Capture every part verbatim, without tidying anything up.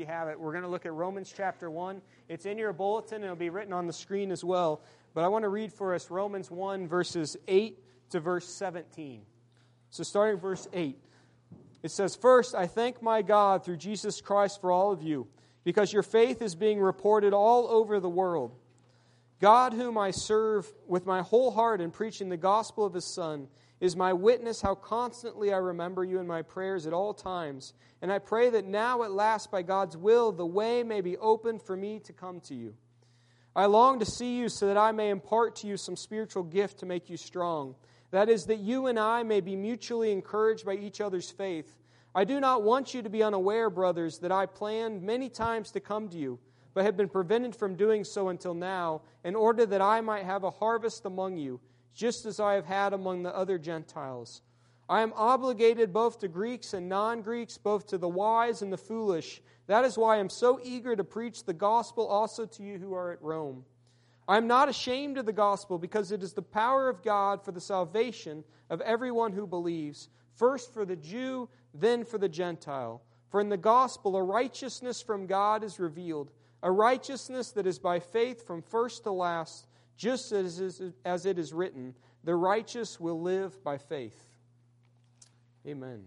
you have it. We're going to look at Romans chapter one. It's in your bulletin, and it'll be written on the screen as well. But I want to read for us Romans one, verses eight to verse seventeen. So starting verse eight, it says, "First, I thank my God through Jesus Christ for all of you, because your faith is being reported all over the world. God, whom I serve with my whole heart in preaching the gospel of His Son, is my witness how constantly I remember you in my prayers at all times. And I pray that now at last, by God's will, the way may be opened for me to come to you. I long to see you so that I may impart to you some spiritual gift to make you strong. That is, that you and I may be mutually encouraged by each other's faith. I do not want you to be unaware, brothers, that I planned many times to come to you, but have been prevented from doing so until now, in order that I might have a harvest among you, just as I have had among the other Gentiles. I am obligated both to Greeks and non-Greeks, both to the wise and the foolish. That is why I am so eager to preach the gospel also to you who are at Rome. I am not ashamed of the gospel, because it is the power of God for the salvation of everyone who believes, first for the Jew, then for the Gentile. For in the gospel a righteousness from God is revealed, a righteousness that is by faith from first to last, just as, is, as it is written, the righteous will live by faith." Amen.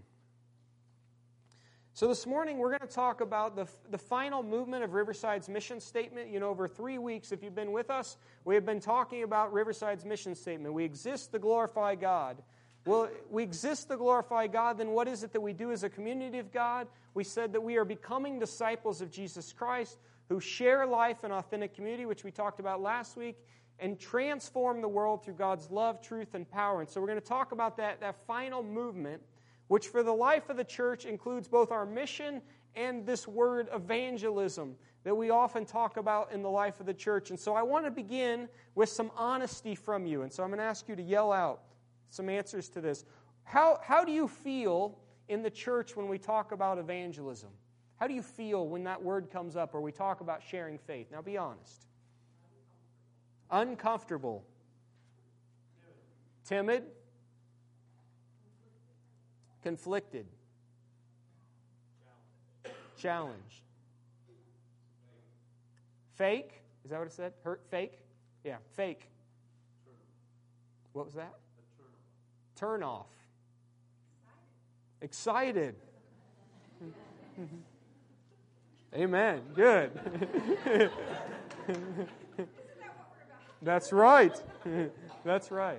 So this morning we're going to talk about the, the final movement of Riverside's mission statement. You know, over three weeks, if you've been with us, we have been talking about Riverside's mission statement. We exist to glorify God. Well, we exist to glorify God, then what is it that we do as a community of God? We said that we are becoming disciples of Jesus Christ who share life in authentic community, which we talked about last week, and transform the world through God's love, truth, and power. And so we're going to talk about that, that final movement, which for the life of the church includes both our mission and this word evangelism that we often talk about in the life of the church. And so I want to begin with some honesty from you. And so I'm going to ask you to yell out some answers to this. How, how do you feel in the church when we talk about evangelism? How do you feel when that word comes up or we talk about sharing faith? Now be honest. Uncomfortable. Timid. Conflicted. Challenged. Fake. Is that what it said? Hurt? Fake? Yeah, fake. What was that? Turn off. Excited. Amen. Good. That's right. That's right.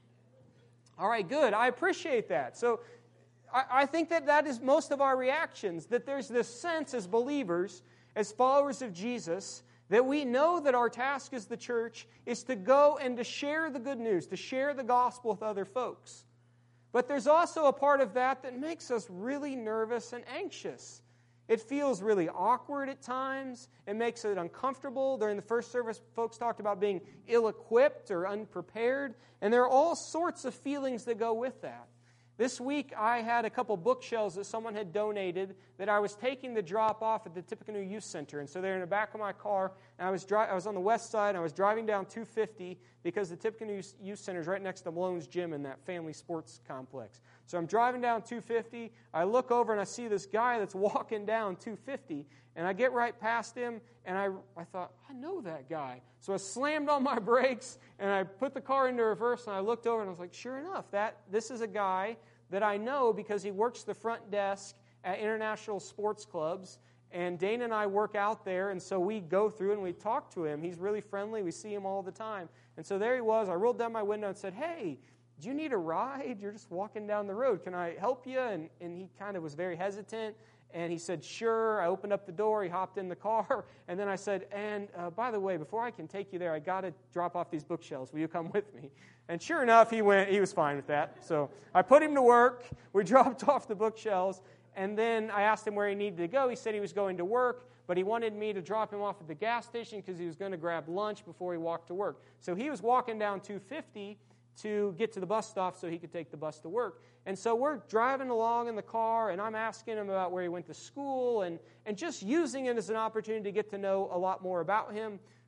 All right, good. I appreciate that. So I, I think that that is most of our reactions, that there's this sense as believers, as followers of Jesus, that we know that our task as the church is to go and to share the good news, to share the gospel with other folks. But there's also a part of that that makes us really nervous and anxious. It feels really awkward at times. It makes it uncomfortable. During the first service, folks talked about being ill-equipped or unprepared. And there are all sorts of feelings that go with that. This week, I had a couple bookshelves that someone had donated that I was taking to drop off at the Tippecanoe Youth Center. And so they're in the back of my car. And I was dri- I was on the west side, and I was driving down two fifty because the Tippecanoe Youth Center is right next to Malone's Gym in that family sports complex. So I'm driving down two fifty. I look over, and I see this guy that's walking down two fifty. And I get right past him, and I, I thought, I know that guy. So I slammed on my brakes, and I put the car into reverse, and I looked over, and I was like, sure enough, that this is a guy that I know because he works the front desk at international sports clubs, and Dana and I work out there, and so we go through and we talk to him. He's really friendly. We see him all the time. And so there he was. I rolled down my window and said, hey, do you need a ride? You're just walking down the road. Can I help you? And, and he kind of was very hesitant. And he said, sure. I opened up the door. He hopped in the car. And then I said, and uh, by the way, before I can take you there, I got to drop off these bookshelves. Will you come with me? And sure enough, he went. He was fine with that. So I put him to work. We dropped off the bookshelves. And then I asked him where he needed to go. He said he was going to work, but he wanted me to drop him off at the gas station because he was going to grab lunch before he walked to work. So he was walking down two fifty to get to the bus stop so he could take the bus to work. And so we're driving along in the car, and I'm asking him about where he went to school and, and just using it as an opportunity to get to know a lot more about him.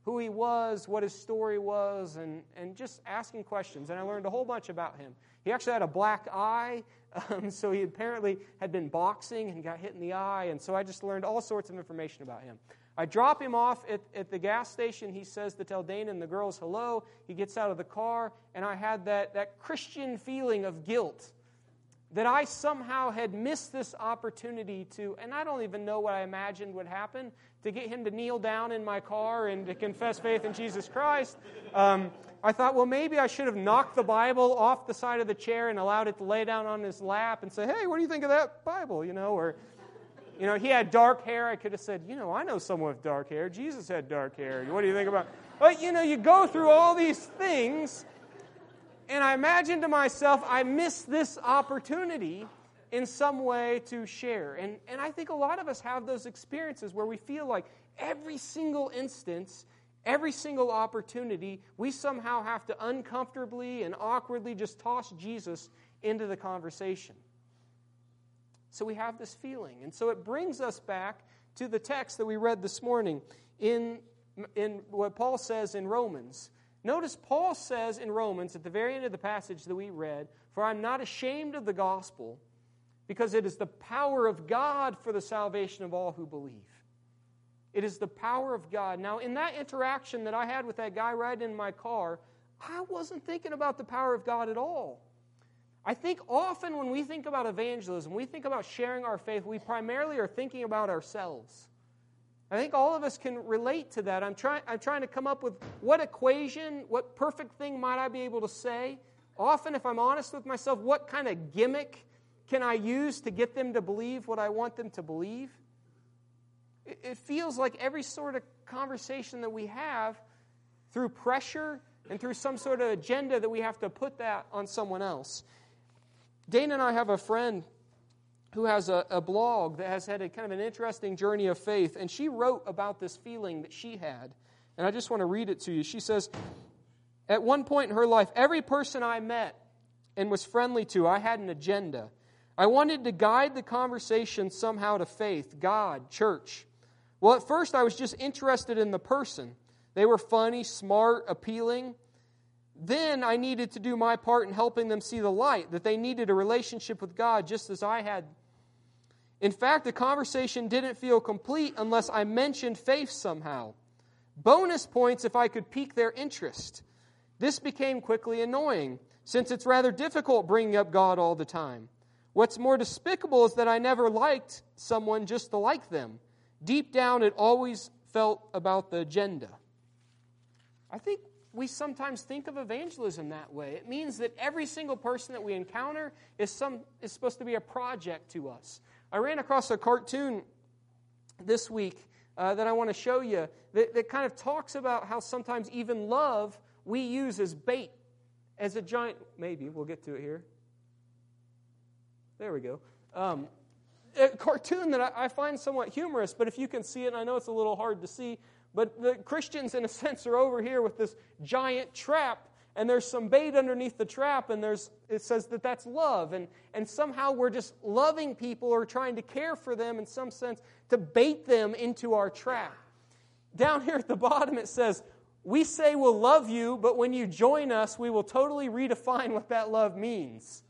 who he was, what his story was, and, and just asking questions. And I learned a whole bunch about him. He actually had a black eye, um, so he apparently had been boxing and got hit in the eye, and so I just learned all sorts of information about him. I drop him off at, at the gas station. He says to tell Dana and the girls hello. He gets out of the car, and I had that, that Christian feeling of guilt that I somehow had missed this opportunity to, and I don't even know what I imagined would happen, to get him to kneel down in my car and to confess faith in Jesus Christ. Um, I thought, well, maybe I should have knocked the Bible off the side of the chair and allowed it to lay down on his lap and say, hey, what do you think of that Bible? You know, or, you know, he had dark hair. I could have said, you know, I know someone with dark hair. Jesus had dark hair. What do you think about? But, you know, you go through all these things, and I imagine to myself, I missed this opportunity in some way to share. And, and I think a lot of us have those experiences where we feel like every single instance, every single opportunity, we somehow have to uncomfortably and awkwardly just toss Jesus into the conversation. So we have this feeling. And so it brings us back to the text that we read this morning in, in what Paul says in Romans. Notice Paul says in Romans, at the very end of the passage that we read, "For I'm not ashamed of the gospel, because it is the power of God for the salvation of all who believe." It is the power of God. Now, in that interaction that I had with that guy riding in my car, I wasn't thinking about the power of God at all. I think often when we think about evangelism, we think about sharing our faith, we primarily are thinking about ourselves. I think all of us can relate to that. I'm trying, I'm trying to come up with what equation, what perfect thing might I be able to say. Often, if I'm honest with myself, what kind of gimmick can I use to get them to believe what I want them to believe? It, it feels like every sort of conversation that we have, through pressure and through some sort of agenda, that we have to put that on someone else. Dana and I have a friend who has a, a blog that has had a kind of an interesting journey of faith, and she wrote about this feeling that she had, and I just want to read it to you. She says, at one point in her life, every person I met and was friendly to, I had an agenda. I wanted to guide the conversation somehow to faith, God, church. Well, at first I was just interested in the person. They were funny, smart, appealing. Then I needed to do my part in helping them see the light, that they needed a relationship with God just as I had. In fact, the conversation didn't feel complete unless I mentioned faith somehow. Bonus points if I could pique their interest. This became quickly annoying, since it's rather difficult bringing up God all the time. What's more despicable is that I never liked someone just to like them. Deep down, it always felt about the agenda. I think we sometimes think of evangelism that way. It means that every single person that we encounter is some is supposed to be a project to us. I ran across a cartoon this week uh, that I want to show you that, that kind of talks about how sometimes even love we use as bait, as a giant, maybe, we'll get to it here. There we go. Um, a cartoon that I, I find somewhat humorous, but if you can see it, and I know it's a little hard to see, but the Christians, in a sense, are over here with this giant trap, and there's some bait underneath the trap, and there's it says that that's love. And, and somehow we're just loving people or trying to care for them in some sense to bait them into our trap. Down here at the bottom it says, we say we'll love you, but when you join us, we will totally redefine what that love means.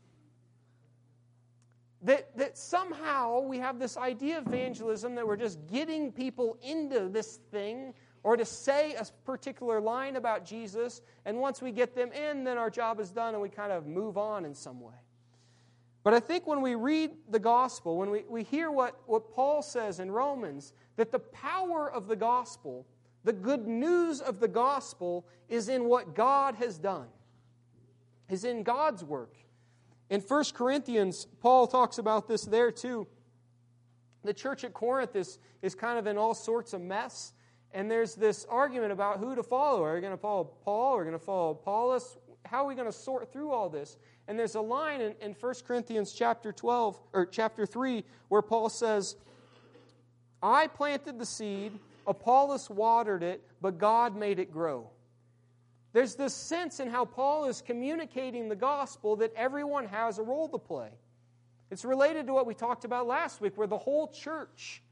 That, that somehow we have this idea of evangelism that we're just getting people into this thing or to say a particular line about Jesus, and once we get them in, then our job is done and we kind of move on in some way. But I think when we read the gospel, when we, we hear what, what Paul says in Romans, that the power of the gospel, the good news of the gospel, is in what God has done, is in God's work. In First Corinthians, Paul talks about this there too. The church at Corinth is, is kind of in all sorts of mess. And there's this argument about who to follow. Are we going to follow Paul? Are we going to follow Apollos? How are we going to sort through all this? And there's a line in, in First Corinthians chapter twelve, or chapter three, where Paul says, I planted the seed, Apollos watered it, but God made it grow. There's this sense in how Paul is communicating the gospel that everyone has a role to play. It's related to what we talked about last week, where the whole church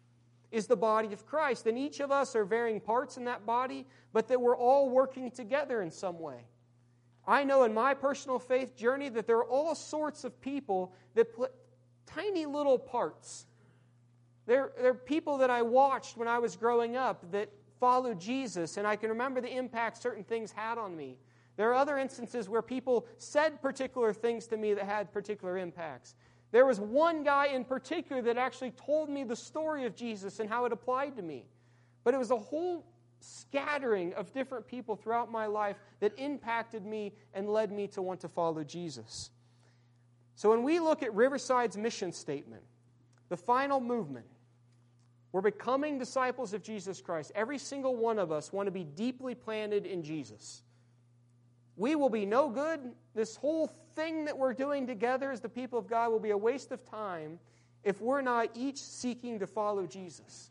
is the body of Christ. And each of us are varying parts in that body, but that we're all working together in some way. I know in my personal faith journey that there are all sorts of people that play tiny little parts. There, there are people that I watched when I was growing up that followed Jesus, and I can remember the impact certain things had on me. There are other instances where people said particular things to me that had particular impacts. There was one guy in particular that actually told me the story of Jesus and how it applied to me. But it was a whole scattering of different people throughout my life that impacted me and led me to want to follow Jesus. So when we look at Riverside's mission statement, the final movement, we're becoming disciples of Jesus Christ. Every single one of us want to be deeply planted in Jesus. We will be no good. This whole thing that we're doing together as the people of God will be a waste of time if we're not each seeking to follow Jesus.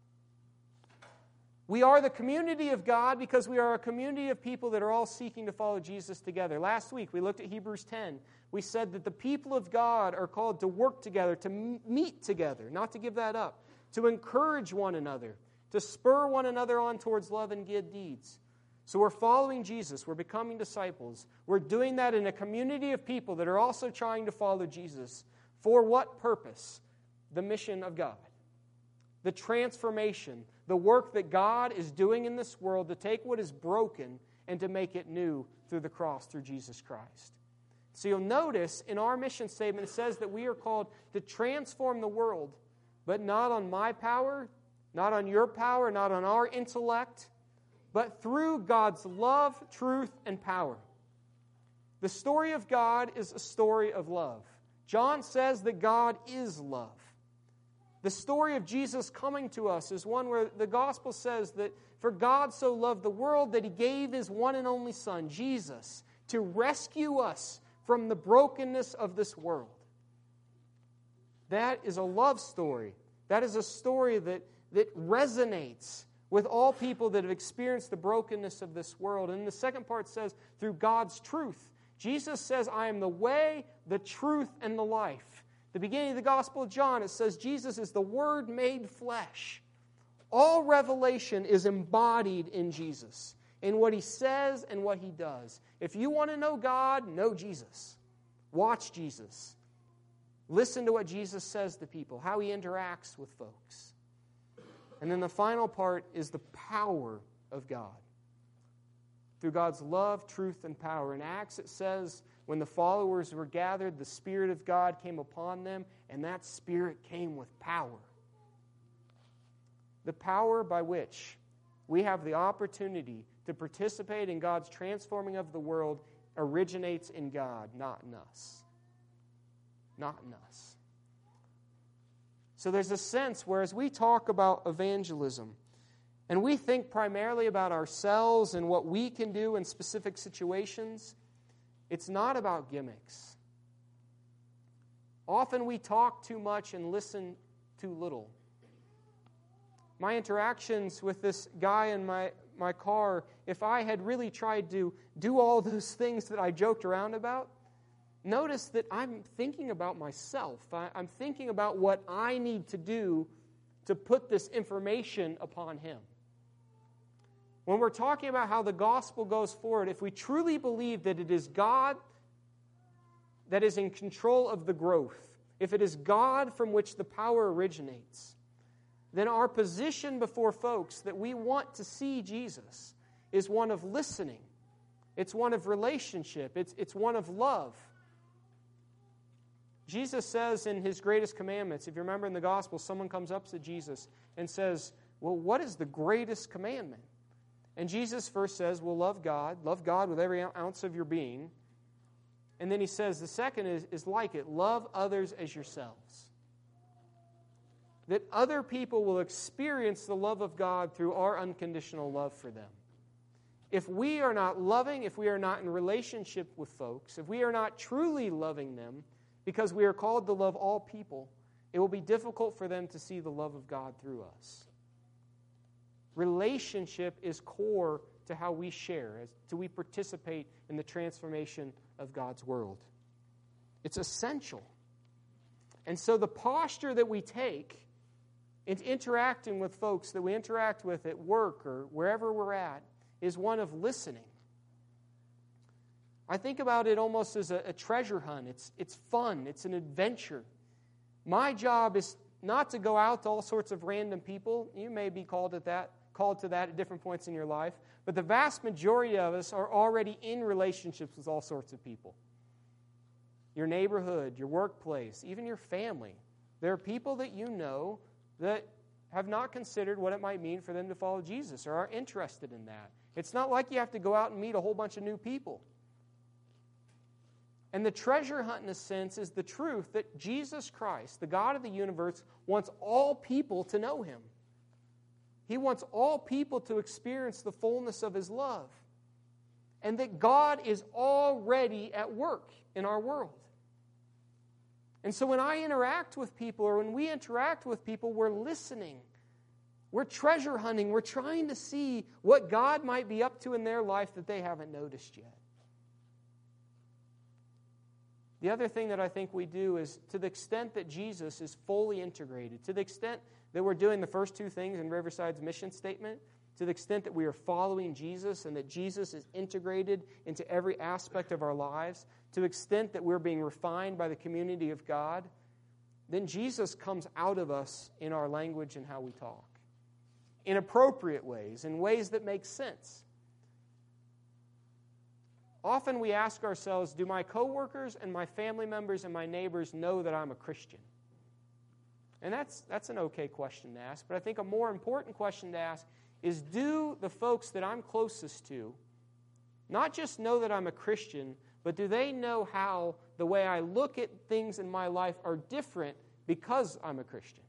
We are the community of God because we are a community of people that are all seeking to follow Jesus together. Last week, we looked at Hebrews ten. We said that the people of God are called to work together, to meet together, not to give that up, to encourage one another, to spur one another on towards love and good deeds. So we're following Jesus. We're becoming disciples. We're doing that in a community of people that are also trying to follow Jesus. For what purpose? The mission of God. The transformation, the work that God is doing in this world to take what is broken and to make it new through the cross, through Jesus Christ. So you'll notice in our mission statement it says that we are called to transform the world, but not on my power, not on your power, not on our intellect, but through God's love, truth, and power. The story of God is a story of love. John says that God is love. The story of Jesus coming to us is one where the gospel says that for God so loved the world that He gave His one and only Son, Jesus, to rescue us from the brokenness of this world. That is a love story. That is a story that, that resonates with all people that have experienced the brokenness of this world. And the second part says, through God's truth. Jesus says, I am the way, the truth, and the life. The beginning of the Gospel of John, it says Jesus is the Word made flesh. All revelation is embodied in Jesus, in what He says and what He does. If you want to know God, know Jesus. Watch Jesus. Listen to what Jesus says to people, how He interacts with folks. And then the final part is the power of God. Through God's love, truth, and power. In Acts it says, when the followers were gathered, the Spirit of God came upon them, and that Spirit came with power. The power by which we have the opportunity to participate in God's transforming of the world originates in God, not in us. Not in us. So there's a sense where as we talk about evangelism, and we think primarily about ourselves and what we can do in specific situations, it's not about gimmicks. Often we talk too much and listen too little. My interactions with this guy in my, my car, if I had really tried to do all those things that I joked around about, notice that I'm thinking about myself. I, I'm thinking about what I need to do to put this information upon him. When we're talking about how the gospel goes forward, if we truly believe that it is God that is in control of the growth, if it is God from which the power originates, then our position before folks that we want to see Jesus is one of listening. It's one of relationship. It's, it's one of love. Jesus says in His greatest commandments, if you remember in the gospel, someone comes up to Jesus and says, well, what is the greatest commandment? And Jesus first says, well, love God. Love God with every ounce of your being. And then He says, the second is, is like it. Love others as yourselves. That other people will experience the love of God through our unconditional love for them. If we are not loving, if we are not in relationship with folks, if we are not truly loving them, because we are called to love all people, it will be difficult for them to see the love of God through us. Relationship is core to how we share, as to we participate in the transformation of God's world. It's essential. And so the posture that we take in interacting with folks that we interact with at work or wherever we're at is one of listening. I think about it almost as a, a treasure hunt. It's, it's fun. It's an adventure. My job is not to go out to all sorts of random people. You may be called at that, called to that at different points in your life. But the vast majority of us are already in relationships with all sorts of people. Your neighborhood, your workplace, even your family. There are people that you know that have not considered what it might mean for them to follow Jesus or are interested in that. It's not like you have to go out and meet a whole bunch of new people. And the treasure hunt, in a sense, is the truth that Jesus Christ, the God of the universe, wants all people to know Him. He wants all people to experience the fullness of His love. And that God is already at work in our world. And so when I interact with people, or when we interact with people, we're listening. We're treasure hunting. We're trying to see what God might be up to in their life that they haven't noticed yet. The other thing that I think we do is, to the extent that Jesus is fully integrated, to the extent that we're doing the first two things in Riverside's mission statement, to the extent that we are following Jesus and that Jesus is integrated into every aspect of our lives, to the extent that we're being refined by the community of God, then Jesus comes out of us in our language and how we talk. In appropriate ways, in ways that make sense. Often we ask ourselves, do my coworkers and my family members and my neighbors know that I'm a Christian? And that's, that's an okay question to ask, but I think a more important question to ask is, do the folks that I'm closest to not just know that I'm a Christian, but do they know how the way I look at things in my life are different because I'm a Christian?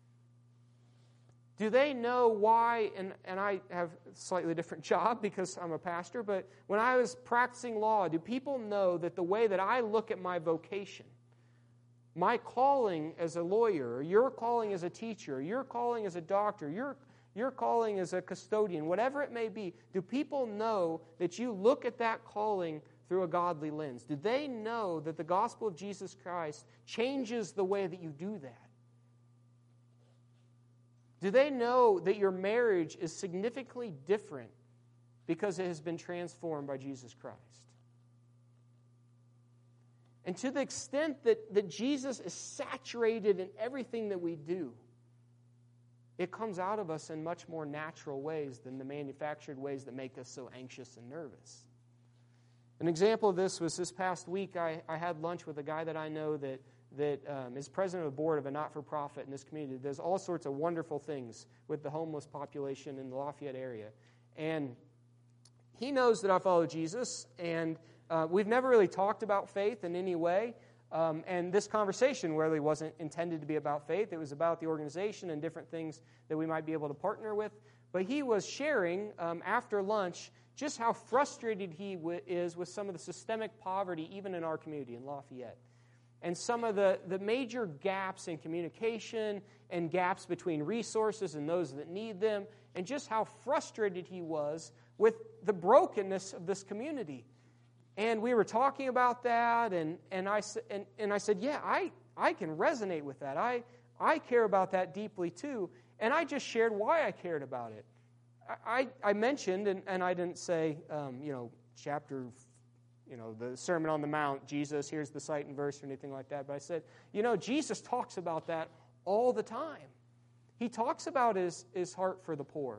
Do they know why, and, and I have a slightly different job because I'm a pastor, but when I was practicing law, do people know that the way that I look at my vocation, my calling as a lawyer, or your calling as a teacher, or your calling as a doctor, your, your calling as a custodian, whatever it may be, do people know that you look at that calling through a godly lens? Do they know that the gospel of Jesus Christ changes the way that you do that? Do they know that your marriage is significantly different because it has been transformed by Jesus Christ? And to the extent that, that Jesus is saturated in everything that we do, it comes out of us in much more natural ways than the manufactured ways that make us so anxious and nervous. An example of this was this past week, I, I had lunch with a guy that I know that that um, is president of the board of a not-for-profit in this community that does all sorts of wonderful things with the homeless population in the Lafayette area. And he knows that I follow Jesus, and uh, we've never really talked about faith in any way. Um, and this conversation really wasn't intended to be about faith. It was about the organization and different things that we might be able to partner with. But he was sharing um, after lunch just how frustrated he w- is with some of the systemic poverty even in our community in Lafayette. And some of the, the major gaps in communication and gaps between resources and those that need them, and just how frustrated he was with the brokenness of this community. And we were talking about that, and, and, I, and, and I said, yeah, I, I can resonate with that. I, I care about that deeply too. And I just shared why I cared about it. I, I mentioned, and, and I didn't say, um, you know, chapter You know, the Sermon on the Mount, Jesus, here's the site and verse or anything like that. But I said, you know, Jesus talks about that all the time. He talks about his, his heart for the poor.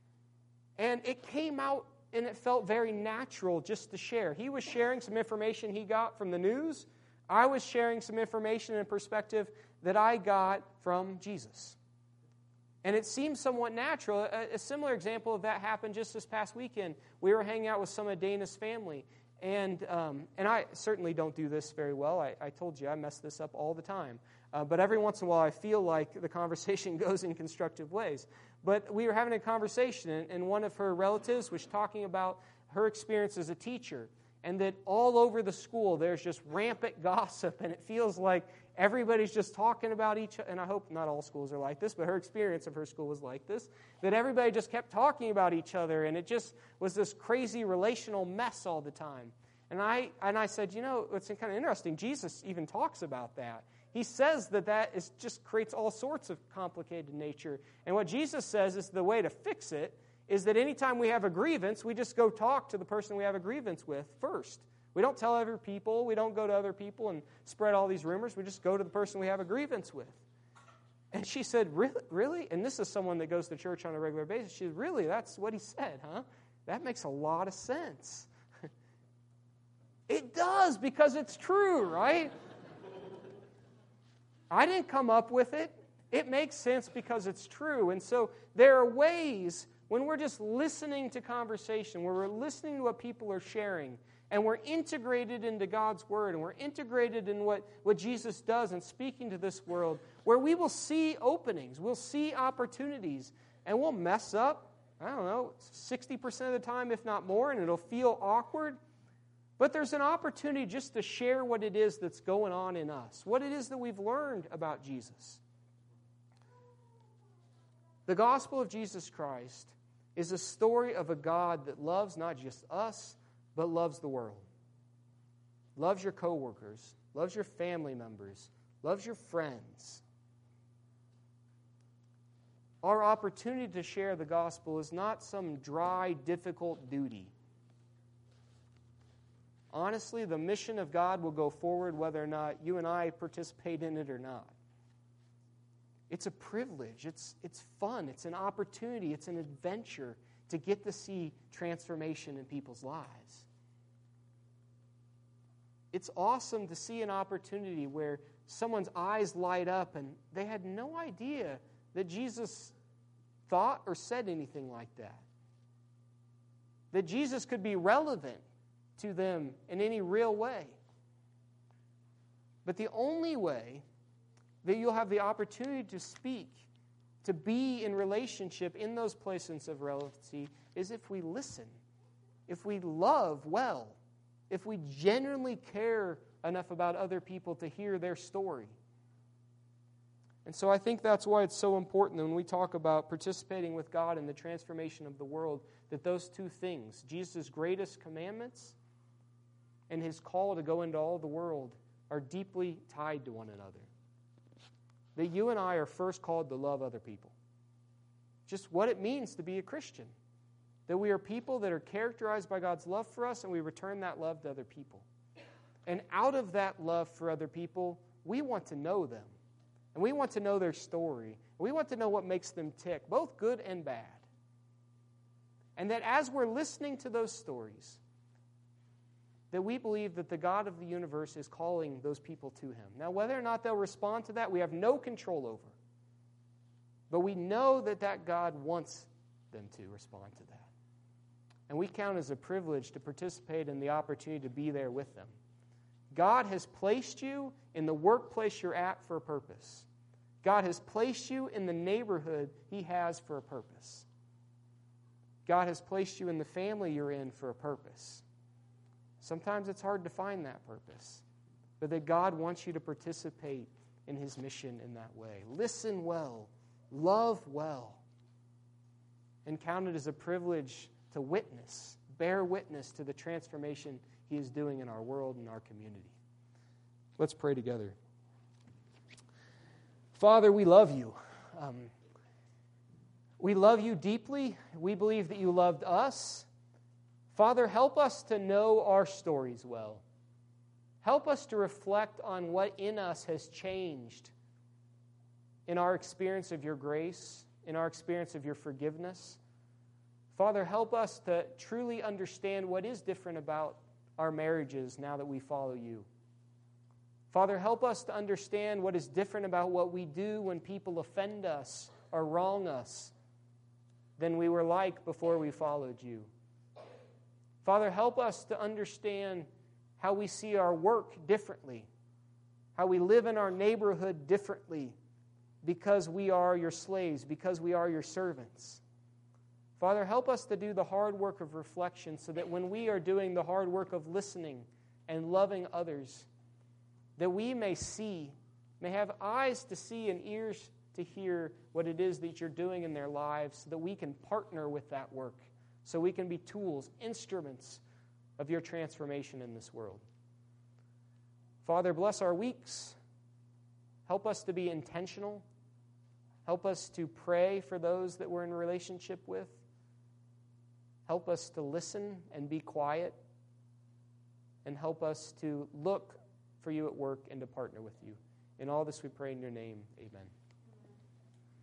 And it came out and it felt very natural just to share. He was sharing some information he got from the news. I was sharing some information and perspective that I got from Jesus. And it seemed somewhat natural. A, a similar example of that happened just this past weekend. We were hanging out with some of Dana's family. And um, and I certainly don't do this very well. I, I told you I mess this up all the time. Uh, but every once in a while I feel like the conversation goes in constructive ways. But we were having a conversation, and, and one of her relatives was talking about her experience as a teacher, and that all over the school there's just rampant gossip, and it feels like everybody's just talking about each other. And I hope not all schools are like this, but her experience of her school was like this, that everybody just kept talking about each other, and it just was this crazy relational mess all the time. And I and I said, you know, it's kind of interesting. Jesus even talks about that. he says that that is just creates all sorts of complicated nature. And what Jesus says is the way to fix it is that anytime we have a grievance, we just go talk to the person we have a grievance with first. We don't tell other people. We don't go to other people and spread all these rumors. We just go to the person we have a grievance with. And she said, really? Really? And this is someone that goes to church on a regular basis. She said, really? That's what he said, huh? That makes a lot of sense. It does, because it's true, right? I didn't come up with it. It makes sense because it's true. And so there are ways when we're just listening to conversation, where we're listening to what people are sharing, and we're integrated into God's Word, and we're integrated in what, what Jesus does and speaking to this world, where we will see openings, we'll see opportunities, and we'll mess up, I don't know, sixty percent of the time, if not more, and it'll feel awkward. But there's an opportunity just to share what it is that's going on in us, what it is that we've learned about Jesus. The gospel of Jesus Christ is a story of a God that loves not just us, but loves the world. Loves your coworkers, loves your family members, loves your friends. Our opportunity to share the gospel is not some dry, difficult duty. Honestly, the mission of God will go forward whether or not you and I participate in it or not. It's a privilege. It's, it's fun. It's an opportunity. It's an adventure to get to see transformation in people's lives. It's awesome to see an opportunity where someone's eyes light up and they had no idea that Jesus thought or said anything like that. That Jesus could be relevant to them in any real way. But the only way that you'll have the opportunity to speak, to be in relationship in those places of relevancy, is if we listen, if we love well, if we genuinely care enough about other people to hear their story. And so I think that's why it's so important when we talk about participating with God in the transformation of the world, that those two things, Jesus' greatest commandments and his call to go into all the world, are deeply tied to one another. That you and I are first called to love other people. Just what it means to be a Christian. That we are people that are characterized by God's love for us, and we return that love to other people. And out of that love for other people, we want to know them. And we want to know their story. We want to know what makes them tick, both good and bad. And that as we're listening to those stories, that we believe that the God of the universe is calling those people to him. Now, whether or not they'll respond to that, we have no control over. But we know that that God wants them to respond to that. And we count as a privilege to participate in the opportunity to be there with them. God has placed you in the workplace you're at for a purpose. God has placed you in the neighborhood he has for a purpose. God has placed you in the family you're in for a purpose. Sometimes it's hard to find that purpose, but that God wants you to participate in his mission in that way. Listen well, love well, and count it as a privilege to witness, bear witness to the transformation he is doing in our world and our community. Let's pray together. Father, we love you. Um, we love you deeply. We believe that you loved us. Father, help us to know our stories well. Help us to reflect on what in us has changed in our experience of your grace, in our experience of your forgiveness. Father, help us to truly understand what is different about our marriages now that we follow you. Father, help us to understand what is different about what we do when people offend us or wrong us than we were like before we followed you. Father, help us to understand how we see our work differently, how we live in our neighborhood differently because we are your slaves, because we are your servants. Father, help us to do the hard work of reflection so that when we are doing the hard work of listening and loving others, that we may see, may have eyes to see and ears to hear what it is that you're doing in their lives so that we can partner with that work, so we can be tools, instruments of your transformation in this world. Father, bless our weeks. Help us to be intentional. Help us to pray for those that we're in a relationship with. Help us to listen and be quiet. And help us to look for you at work and to partner with you. In all this we pray in your name. Amen.